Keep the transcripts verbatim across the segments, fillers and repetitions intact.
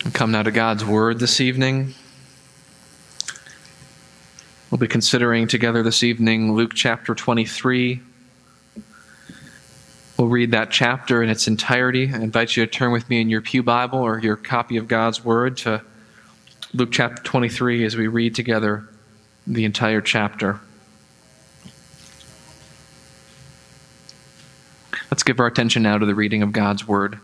We come now to God's Word this evening. We'll be considering together this evening Luke chapter twenty-three. We'll read that chapter in its entirety. I invite you to turn with me in your pew Bible or your copy of God's Word to Luke chapter twenty-three as we read together the entire chapter. Let's give our attention now to the reading of God's Word.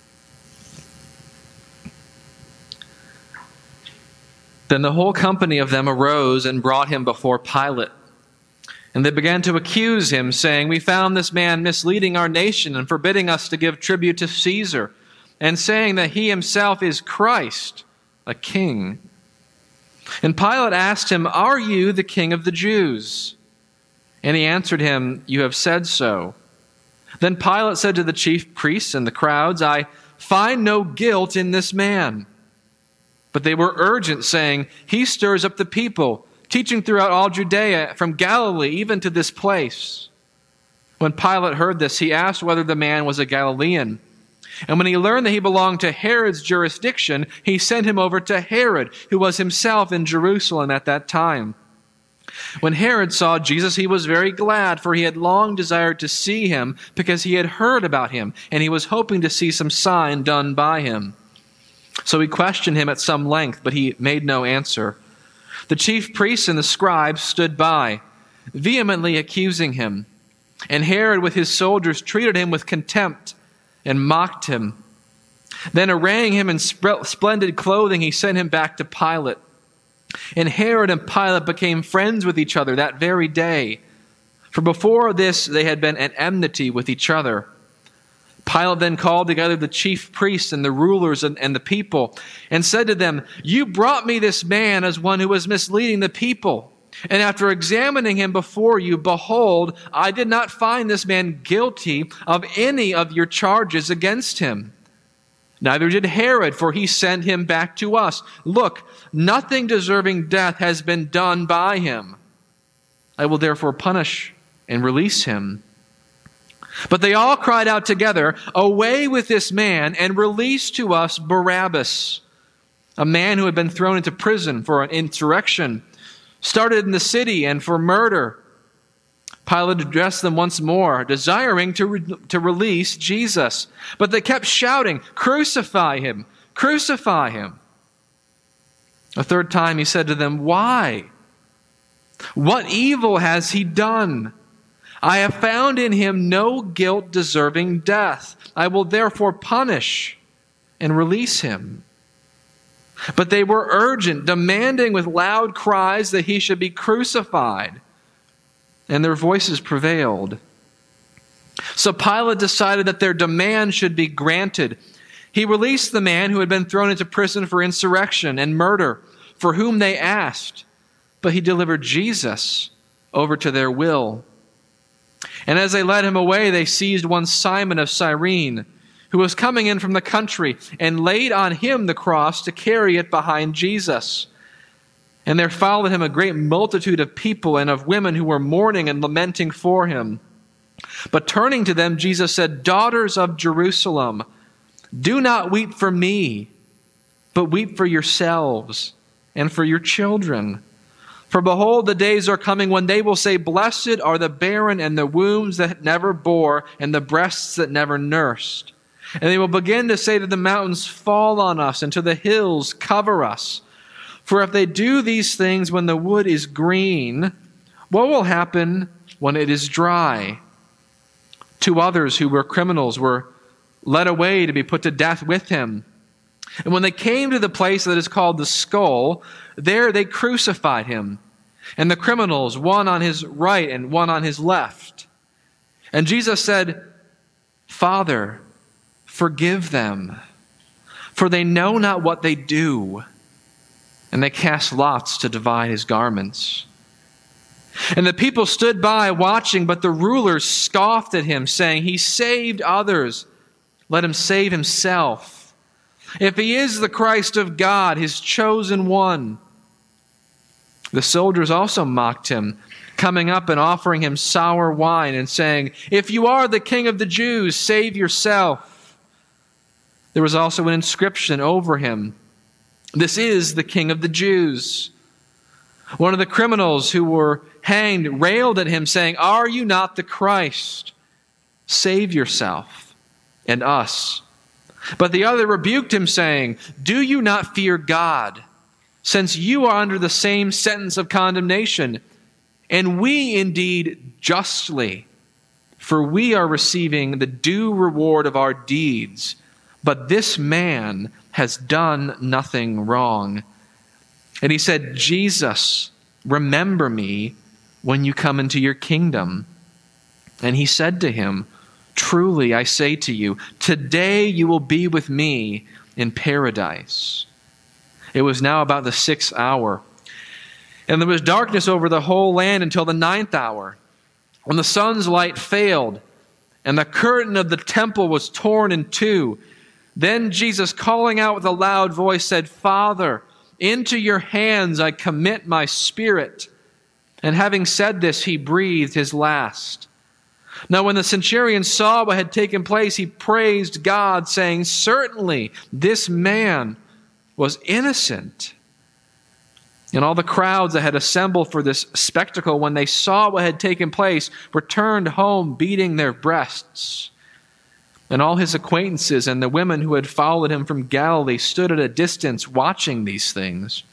Then the whole company of them arose and brought him before Pilate. And they began to accuse him, saying, "We found this man misleading our nation and forbidding us to give tribute to Caesar, and saying that he himself is Christ, a king." And Pilate asked him, "Are you the king of the Jews?" And he answered him, "You have said so." Then Pilate said to the chief priests and the crowds, "I find no guilt in this man." But they were urgent, saying, "He stirs up the people, teaching throughout all Judea, from Galilee even to this place." When Pilate heard this, he asked whether the man was a Galilean. And when he learned that he belonged to Herod's jurisdiction, he sent him over to Herod, who was himself in Jerusalem at that time. When Herod saw Jesus, he was very glad, for he had long desired to see him, because he had heard about him, and he was hoping to see some sign done by him. So he questioned him at some length, but he made no answer. The chief priests and the scribes stood by, vehemently accusing him. And Herod with his soldiers treated him with contempt and mocked him. Then arraying him in splendid clothing, he sent him back to Pilate. And Herod and Pilate became friends with each other that very day. For before this they had been at enmity with each other. Pilate then called together the chief priests and the rulers and, and the people, and said to them, "You brought me this man as one who was misleading the people. And after examining him before you, behold, I did not find this man guilty of any of your charges against him. Neither did Herod, for he sent him back to us. Look, nothing deserving death has been done by him. I will therefore punish and release him." But they all cried out together, "Away with this man, and release to us Barabbas," a man who had been thrown into prison for an insurrection, started in the city, and for murder. Pilate addressed them once more, desiring to, re- to release Jesus. But they kept shouting, "Crucify him! Crucify him!" A third time he said to them, "Why? What evil has he done? I have found in him no guilt deserving death. I will therefore punish and release him." But they were urgent, demanding with loud cries that he should be crucified. And their voices prevailed. So Pilate decided that their demand should be granted. He released the man who had been thrown into prison for insurrection and murder, for whom they asked. But he delivered Jesus over to their will. And as they led him away, they seized one Simon of Cyrene, who was coming in from the country, and laid on him the cross to carry it behind Jesus. And there followed him a great multitude of people and of women who were mourning and lamenting for him. But turning to them, Jesus said, "Daughters of Jerusalem, do not weep for me, but weep for yourselves and for your children. For behold, the days are coming when they will say, 'Blessed are the barren and the wombs that never bore and the breasts that never nursed.' And they will begin to say to the mountains, 'Fall on us,' and to the hills, 'Cover us.' For if they do these things when the wood is green, what will happen when it is dry?" Two others who were criminals were led away to be put to death with him. And when they came to the place that is called the Skull, there they crucified him, and the criminals, one on his right and one on his left. And Jesus said, "Father, forgive them, for they know not what they do." And they cast lots to divide his garments. And the people stood by watching, but the rulers scoffed at him, saying, "He saved others. Let him save himself. If he is the Christ of God, his chosen one." The soldiers also mocked him, coming up and offering him sour wine and saying, "If you are the King of the Jews, save yourself." There was also an inscription over him, This is the King of the Jews." One of the criminals who were hanged railed at him, saying, "Are you not the Christ? Save yourself and us." But the other rebuked him, saying, "Do you not fear God, since you are under the same sentence of condemnation? And we indeed justly, for we are receiving the due reward of our deeds. But this man has done nothing wrong." And he said, "Jesus, remember me when you come into your kingdom." And he said to him, "Truly I say to you, today you will be with me in paradise." It was now about the sixth hour, and there was darkness over the whole land until the ninth hour, when the sun's light failed, and the curtain of the temple was torn in two. Then Jesus, calling out with a loud voice, said, "Father, into your hands I commit my spirit." And having said this, he breathed his last. Now when the centurion saw what had taken place, he praised God, saying, "Certainly this man was innocent." And all the crowds that had assembled for this spectacle, when they saw what had taken place, returned home beating their breasts. And all his acquaintances and the women who had followed him from Galilee stood at a distance watching these things.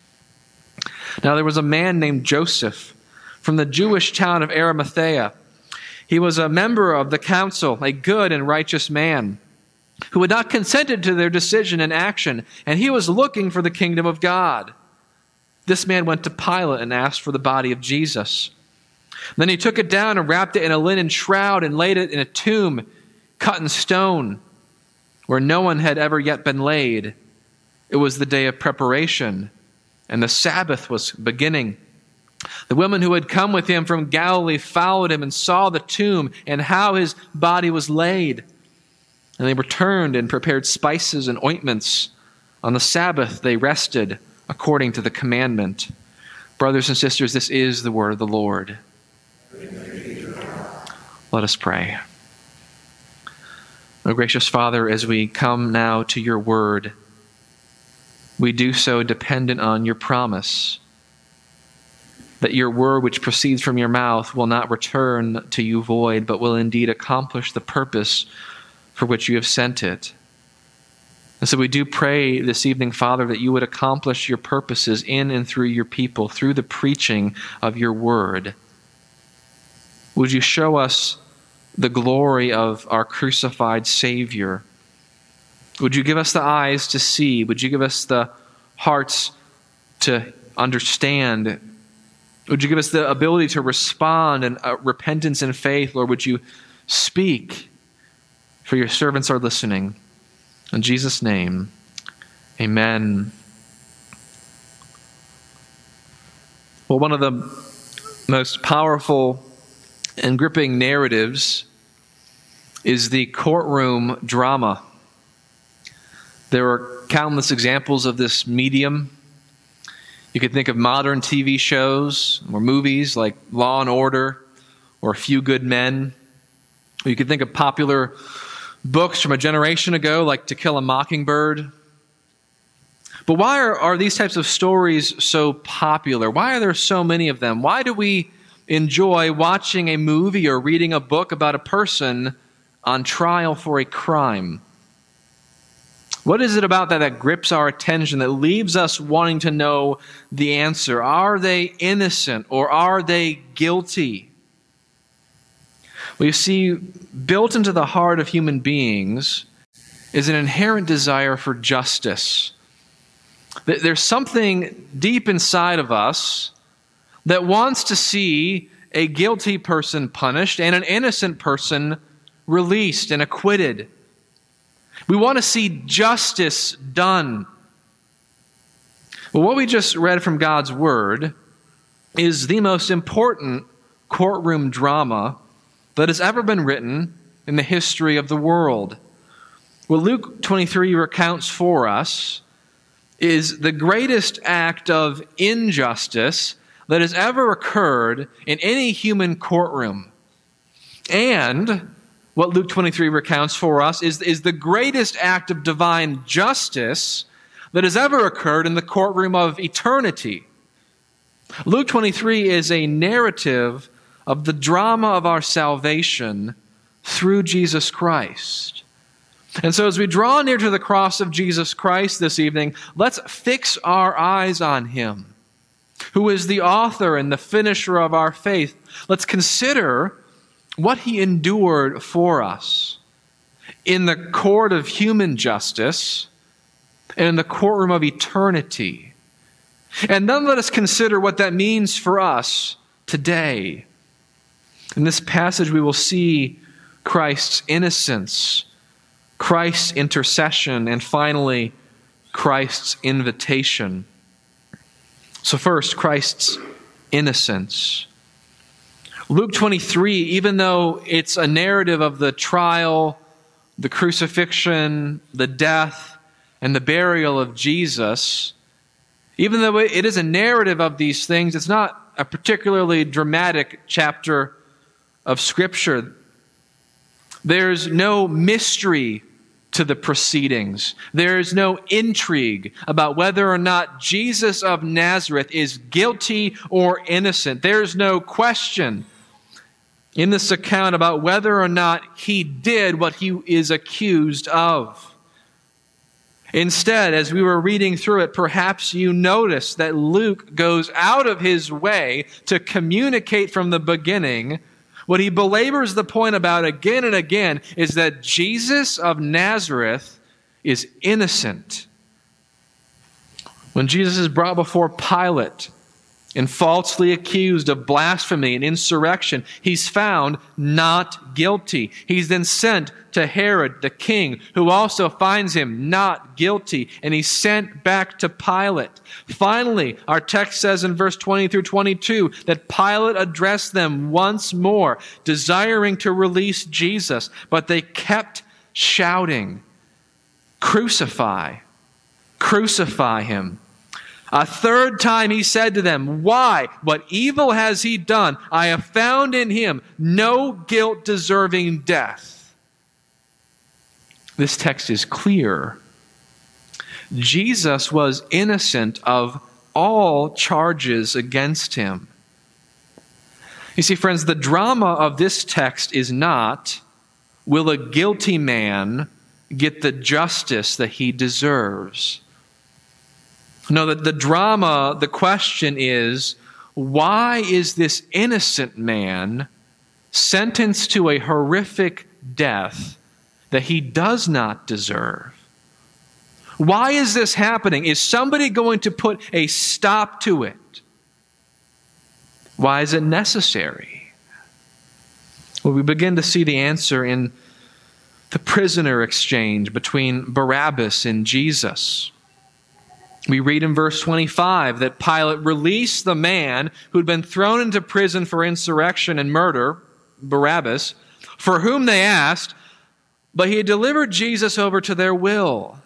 Now there was a man named Joseph from the Jewish town of Arimathea. He was a member of the council, a good and righteous man, who had not consented to their decision and action, and he was looking for the kingdom of God. This man went to Pilate and asked for the body of Jesus. Then he took it down and wrapped it in a linen shroud and laid it in a tomb cut in stone, where no one had ever yet been laid. It was the day of preparation, and the Sabbath was beginning. The women who had come with him from Galilee followed him and saw the tomb and how his body was laid. And they returned and prepared spices and ointments. On the Sabbath they rested according to the commandment. Brothers and sisters, this is the word of the Lord. Let us pray. O gracious Father, as we come now to your word, we do so dependent on your promise that your word which proceeds from your mouth will not return to you void, but will indeed accomplish the purpose for which you have sent it. And so we do pray this evening, Father, that you would accomplish your purposes in and through your people, through the preaching of your word. Would you show us the glory of our crucified Savior? Would you give us the eyes to see? Would you give us the hearts to understand? Would you give us the ability to respond in uh, repentance and faith? Lord, would you speak? For your servants are listening. In Jesus' name, amen. Well, one of the most powerful and gripping narratives is the courtroom drama. There are countless examples of this medium. You could think of modern T V shows or movies like Law and Order or A Few Good Men. Or you could think of popular books from a generation ago like To Kill a Mockingbird. But why are, are these types of stories so popular? Why are there so many of them? Why do we enjoy watching a movie or reading a book about a person on trial for a crime? What is it about that that grips our attention, that leaves us wanting to know the answer? Are they innocent or are they guilty? Well, you see, built into the heart of human beings is an inherent desire for justice. There's something deep inside of us that wants to see a guilty person punished and an innocent person released and acquitted. We want to see justice done. Well, what we just read from God's Word is the most important courtroom drama that has ever been written in the history of the world. What Luke twenty-three recounts for us is the greatest act of injustice that has ever occurred in any human courtroom. And what Luke twenty-three recounts for us is, is the greatest act of divine justice that has ever occurred in the courtroom of eternity. Luke twenty-three is a narrative of the drama of our salvation through Jesus Christ. And so as we draw near to the cross of Jesus Christ this evening, let's fix our eyes on him, who is the author and the finisher of our faith. Let's consider what he endured for us in the court of human justice and in the courtroom of eternity. And then let us consider what that means for us today. In this passage, we will see Christ's innocence, Christ's intercession, and finally, Christ's invitation. So first, Christ's innocence. Luke twenty-three, even though it's a narrative of the trial, the crucifixion, the death, and the burial of Jesus, even though it is a narrative of these things, it's not a particularly dramatic chapter of Scripture. There's no mystery to the proceedings. There's no intrigue about whether or not Jesus of Nazareth is guilty or innocent. There's no question in this account about whether or not he did what he is accused of. Instead, as we were reading through it, perhaps you notice that Luke goes out of his way to communicate from the beginning. What he belabors the point about again and again is that Jesus of Nazareth is innocent. When Jesus is brought before Pilate and falsely accused of blasphemy and insurrection, he's found not guilty. He's then sent to Herod the king, who also finds him not guilty, and he's sent back to Pilate. Finally, our text says in verse twenty through twenty-two that Pilate addressed them once more, desiring to release Jesus, but they kept shouting, "Crucify, crucify him." A third time he said to them, "Why? What evil has he done? I have found in him no guilt deserving death." This text is clear. Jesus was innocent of all charges against him. You see, friends, the drama of this text is not, will a guilty man get the justice that he deserves? No, the, the drama, the question is, why is this innocent man sentenced to a horrific death that he does not deserve? Why is this happening? Is somebody going to put a stop to it? Why is it necessary? Well, we begin to see the answer in the prisoner exchange between Barabbas and Jesus. We read in verse twenty-five that Pilate released the man who'd been thrown into prison for insurrection and murder, Barabbas, for whom they asked, but he had delivered Jesus over to their will.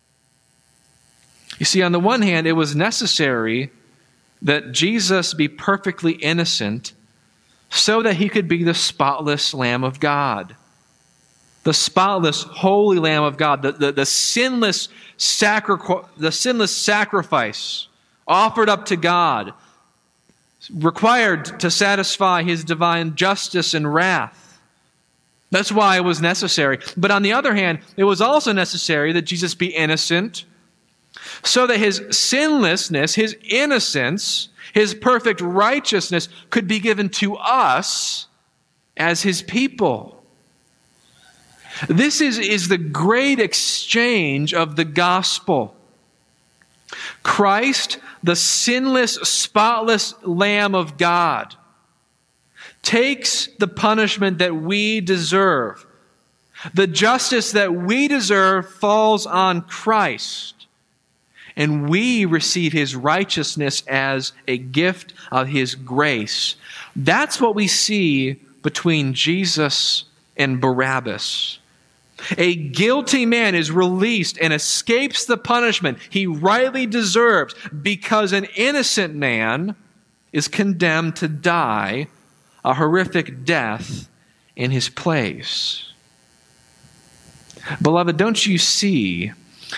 You see, on the one hand, it was necessary that Jesus be perfectly innocent so that he could be the spotless Lamb of God. The spotless, holy Lamb of God, the, the, the, sinless sacri- the sinless sacrifice offered up to God, required to satisfy his divine justice and wrath. That's why it was necessary. But on the other hand, it was also necessary that Jesus be innocent so that his sinlessness, his innocence, his perfect righteousness could be given to us as his people. This is, is the great exchange of the gospel. Christ, the sinless, spotless Lamb of God, takes the punishment that we deserve. The justice that we deserve falls on Christ, and we receive his righteousness as a gift of his grace. That's what we see between Jesus and Barabbas. A guilty man is released and escapes the punishment he rightly deserves because an innocent man is condemned to die a horrific death in his place. Beloved, don't you see,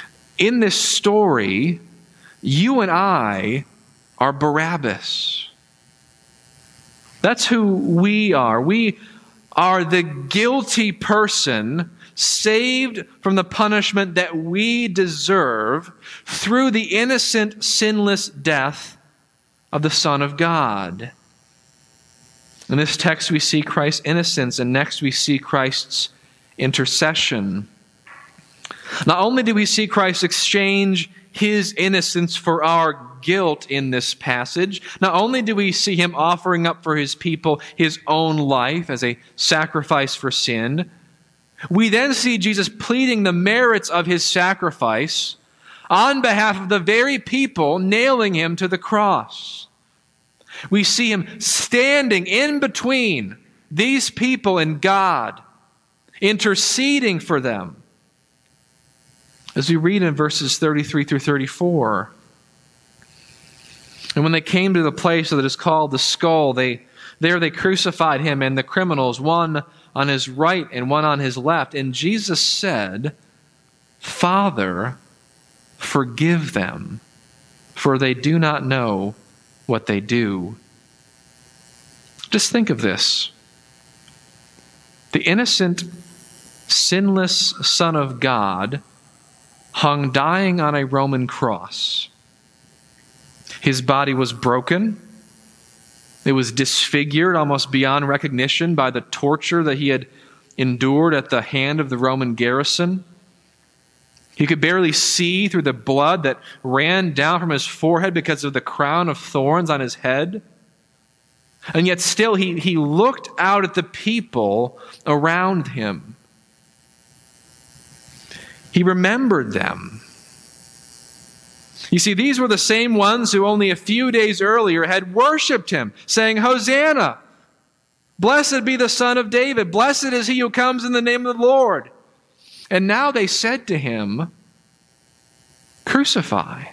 In this story, you and I are Barabbas. That's who we are. We are the guilty person saved from the punishment that we deserve through the innocent, sinless death of the Son of God. In this text, we see Christ's innocence, and next we see Christ's intercession. Not only do we see Christ exchange his innocence for our guilt in this passage, not only do we see him offering up for his people his own life as a sacrifice for sin, we then see Jesus pleading the merits of his sacrifice on behalf of the very people nailing him to the cross. We see him standing in between these people and God, interceding for them. As we read in verses thirty-three through thirty-four, and when they came to the place that is called the Skull, they there they crucified him and the criminals, one on his right and one on his left. And Jesus said, "Father, forgive them, for they do not know what they do." Just think of this. The innocent, sinless Son of God hung dying on a Roman cross. His body was broken. It was disfigured almost beyond recognition by the torture that he had endured at the hand of the Roman garrison. He could barely see through the blood that ran down from his forehead because of the crown of thorns on his head. And yet still he, he looked out at the people around him. He remembered them. You see, these were the same ones who only a few days earlier had worshiped him, saying, "Hosanna! Blessed be the Son of David. Blessed is he who comes in the name of the Lord." And now they said to him, "Crucify.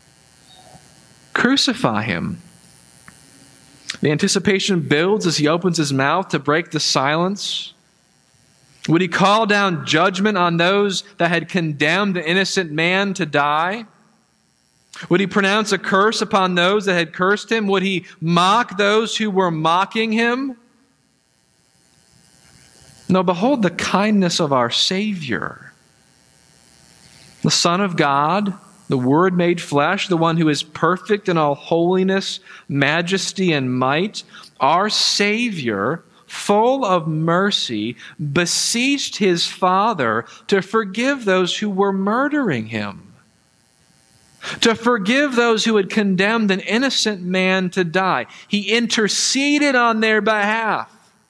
Crucify him." The anticipation builds as he opens his mouth to break the silence. Would he call down judgment on those that had condemned the innocent man to die? Would he pronounce a curse upon those that had cursed him? Would he mock those who were mocking him? No, behold the kindness of our Savior. The Son of God, the Word made flesh, the one who is perfect in all holiness, majesty, and might, our Savior, full of mercy, beseeched his Father to forgive those who were murdering him, to forgive those who had condemned an innocent man to die. He interceded on their behalf.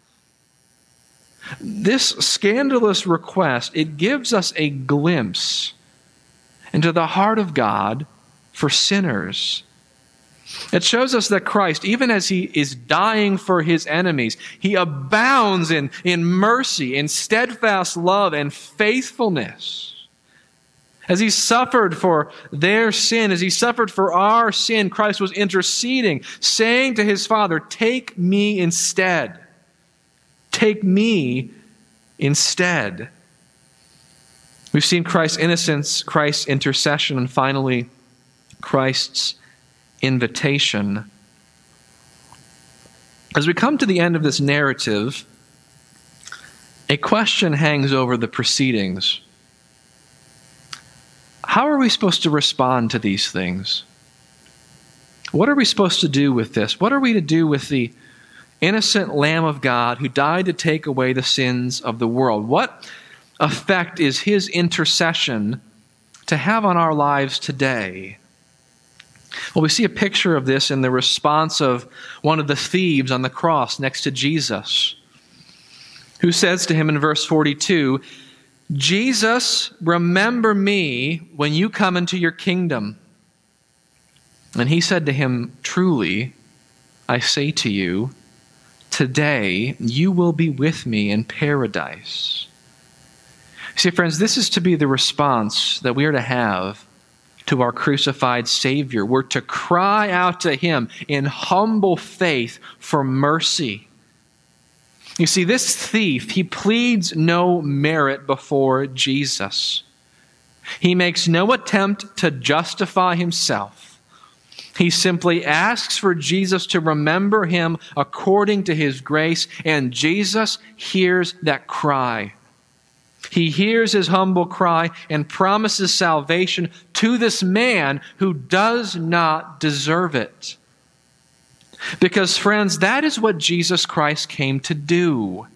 This scandalous request, it gives us a glimpse into the heart of God for sinners. It shows us that Christ, even as he is dying for his enemies, he abounds in, in mercy, in steadfast love and faithfulness. As he suffered for their sin, as he suffered for our sin, Christ was interceding, saying to his Father, "Take me instead. Take me instead." We've seen Christ's innocence, Christ's intercession, and finally, Christ's invitation. As we come to the end of this narrative, a question hangs over the proceedings. How are we supposed to respond to these things? What are we supposed to do with this? What are we to do with the innocent Lamb of God who died to take away the sins of the world? What effect is his intercession to have on our lives today? Well, we see a picture of this in the response of one of the thieves on the cross next to Jesus, who says to him in verse forty-two, "Jesus, remember me when you come into your kingdom." And he said to him, "Truly, I say to you, today you will be with me in paradise." See, friends, this is to be the response that we are to have to our crucified Savior. We're to cry out to him in humble faith for mercy. You see, this thief, he pleads no merit before Jesus. He makes no attempt to justify himself. He simply asks for Jesus to remember him according to his grace, and Jesus hears that cry. He hears his humble cry and promises salvation to this man who does not deserve it. Because, friends, that is what Jesus Christ came to do.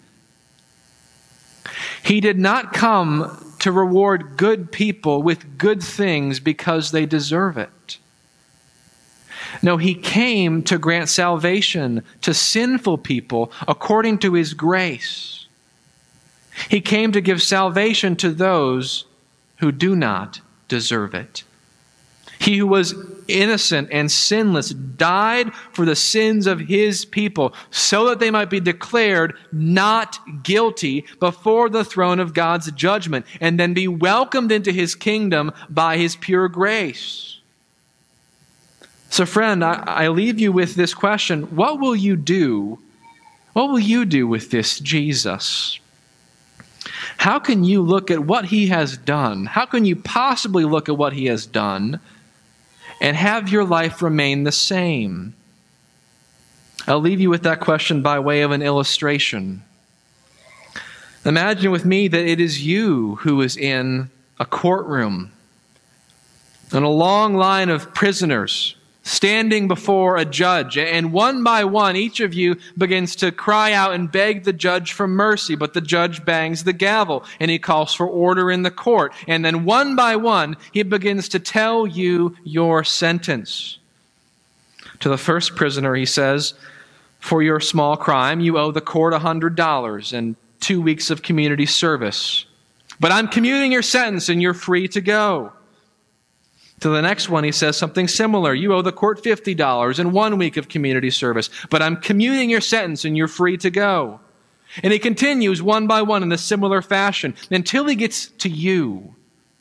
He did not come to reward good people with good things because they deserve it. No, he came to grant salvation to sinful people according to his grace. He came to give salvation to those who do not deserve it. He who was innocent and sinless died for the sins of his people so that they might be declared not guilty before the throne of God's judgment and then be welcomed into his kingdom by his pure grace. So friend, I, I leave you with this question. What will you do? What will you do with this Jesus? How can you look at what he has done? How can you possibly look at what he has done and have your life remain the same? I'll leave you with that question by way of an illustration. Imagine with me that it is you who is in a courtroom and a long line of prisoners standing before a judge, and one by one, each of you begins to cry out and beg the judge for mercy, but the judge bangs the gavel, and he calls for order in the court. And then one by one, he begins to tell you your sentence. To the first prisoner, he says, for your small crime, you owe the court one hundred dollars and two weeks of community service. But I'm commuting your sentence, and you're free to go. To the next one, he says something similar. You owe the court fifty dollars and one week of community service, but I'm commuting your sentence and you're free to go. And he continues one by one in a similar fashion until he gets to you.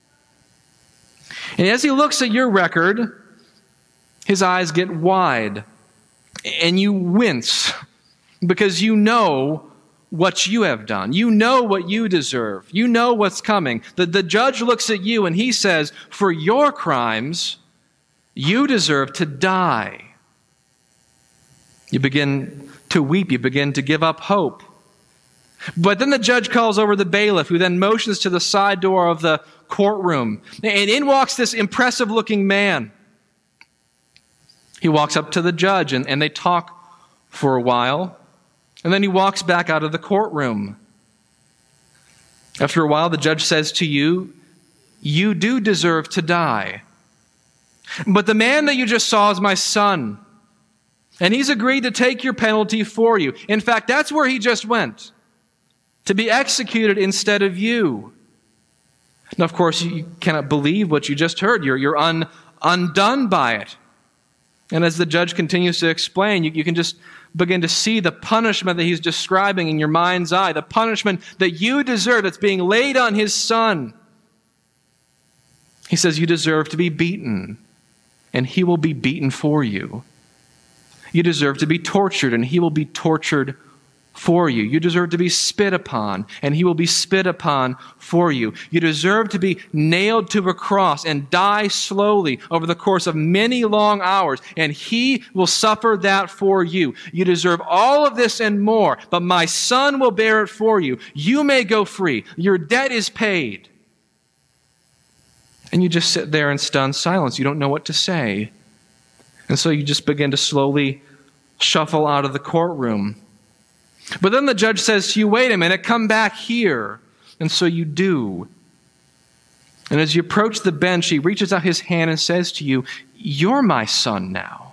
And as he looks at your record, his eyes get wide and you wince because you know what you have done. You know what you deserve. You know what's coming. The, the judge looks at you and he says, for your crimes, you deserve to die. You begin to weep. You begin to give up hope. But then the judge calls over the bailiff, who then motions to the side door of the courtroom. And in walks this impressive-looking man. He walks up to the judge and, and they talk for a while. And then he walks back out of the courtroom. After a while, the judge says to you, you do deserve to die. But the man that you just saw is my son. And he's agreed to take your penalty for you. In fact, that's where he just went, to be executed instead of you. Now, of course, you cannot believe what you just heard. You're, you're un, undone by it. And as the judge continues to explain, you, you can just begin to see the punishment that he's describing in your mind's eye, the punishment that you deserve that's being laid on his son. He says you deserve to be beaten, and he will be beaten for you. You deserve to be tortured, and he will be tortured for you. You deserve to be spit upon, and he will be spit upon for you. You deserve to be nailed to a cross and die slowly over the course of many long hours, and he will suffer that for you. You deserve all of this and more, but my son will bear it for you. You may go free. Your debt is paid. And you just sit there in stunned silence. You don't know what to say. And so you just begin to slowly shuffle out of the courtroom. But then the judge says to you, wait a minute, come back here. And so you do. And as you approach the bench, he reaches out his hand and says to you, you're my son now.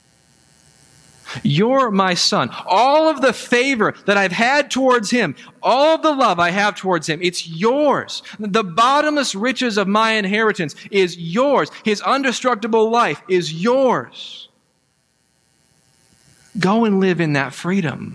You're my son. All of the favor that I've had towards him, all of the love I have towards him, it's yours. The bottomless riches of my inheritance is yours. His indestructible life is yours. Go and live in that freedom.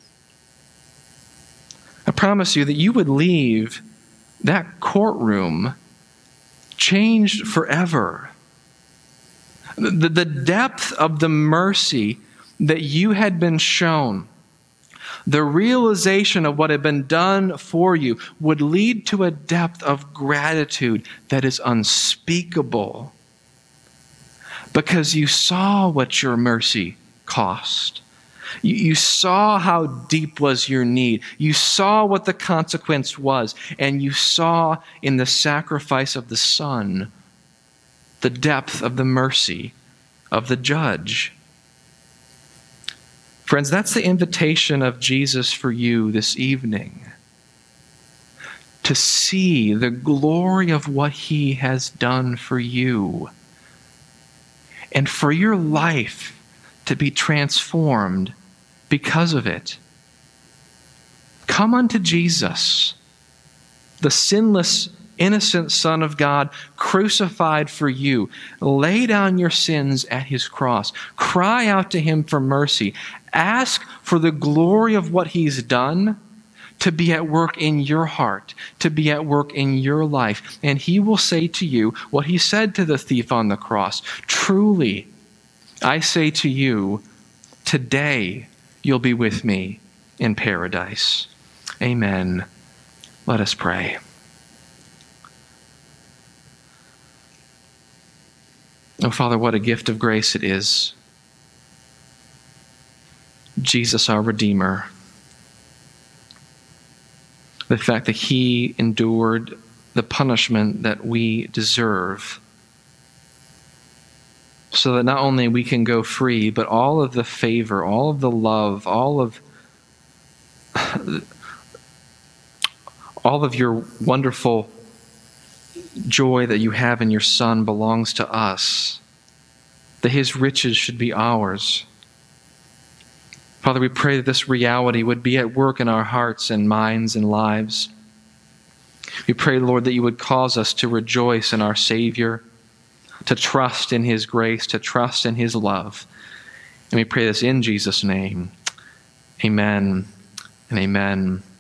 I promise you that you would leave that courtroom changed forever. The, the depth of the mercy that you had been shown, The realization of what had been done for you would lead to a depth of gratitude that is unspeakable, because you saw what your mercy cost. You, you saw how deep was your need. You saw what the consequence was, and you saw in the sacrifice of the Son the depth of the mercy of the judge. Friends, that's the invitation of Jesus for you this evening. To see the glory of what he has done for you. And for your life to be transformed because of it. Come unto Jesus, the sinless, innocent Son of God, crucified for you. Lay down your sins at his cross. Cry out to him for mercy. Ask for the glory of what he's done to be at work in your heart, to be at work in your life. And he will say to you what he said to the thief on the cross. Truly, I say to you, today you'll be with me in paradise. Amen. Let us pray. Oh, Father, what a gift of grace it is. Jesus, our Redeemer. The fact that he endured the punishment that we deserve, so that not only we can go free, but all of the favor, all of the love, all of all of your wonderful joy that you have in your Son belongs to us, that his riches should be ours. Father, we pray that this reality would be at work in our hearts and minds and lives. We pray, Lord, that you would cause us to rejoice in our Savior, to trust in his grace, to trust in his love. And we pray this in Jesus' name. Amen and amen.